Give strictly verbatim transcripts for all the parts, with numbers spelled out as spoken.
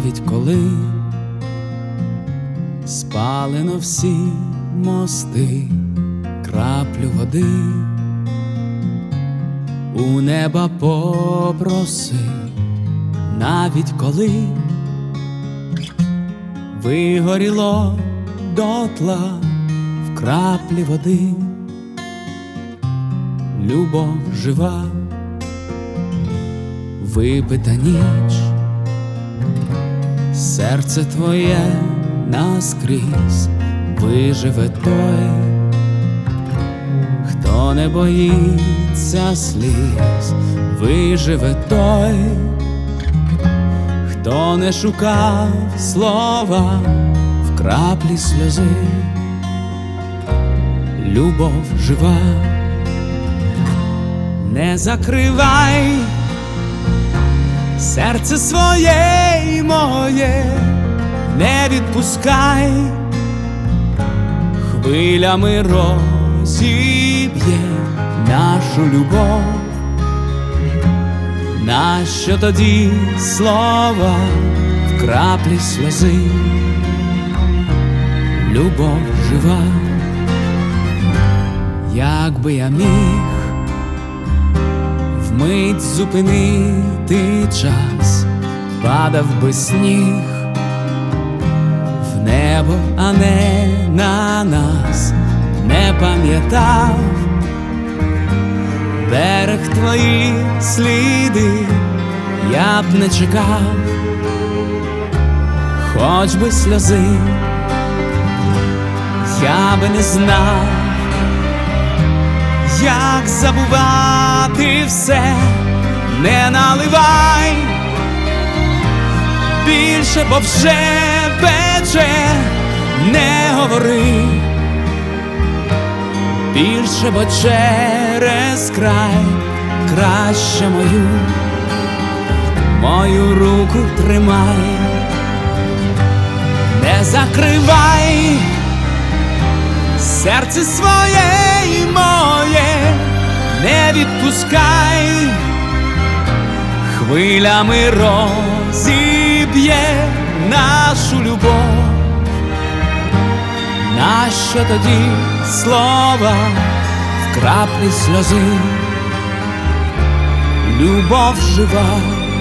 навіть коли спалено всі мости, краплю води у неба попроси, навіть коли вигоріло дотла в краплі води. Любов жива, випита ніч, серце твоє наскрізь виживе той, хто не боїться сліз, виживе той, хто не шукав слова в краплі сльози. Любов жива, не закривай серце своє й моє, не відпускай, хвилями розіб'є нашу любов. Нащо тоді слова в краплі сльози? Любов жива, як би я міг вмить зупинити час, падав би сніг в небо, а не на нас, не пам'ятав берег твої сліди, я б не чекав, хоч би сльози, я би не знав, як забувати все. Не наливай більше, бо вже пече, не говори більше, бо через край краще мою, мою руку тримай. Не закривай серце своє й моє, не відпускай, хвилями розіб'є нашу любов. Нащо тоді слова в краплі сльози? Любов жива.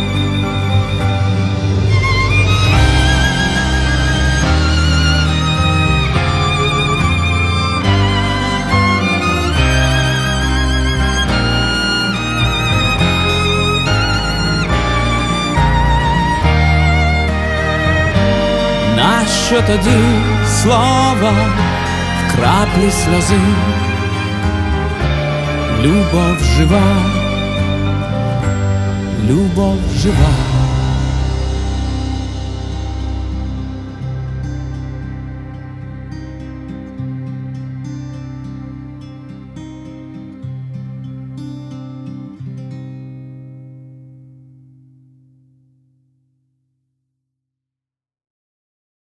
Нащо тоді слова в краплі сльози? Любов жива, любов жива.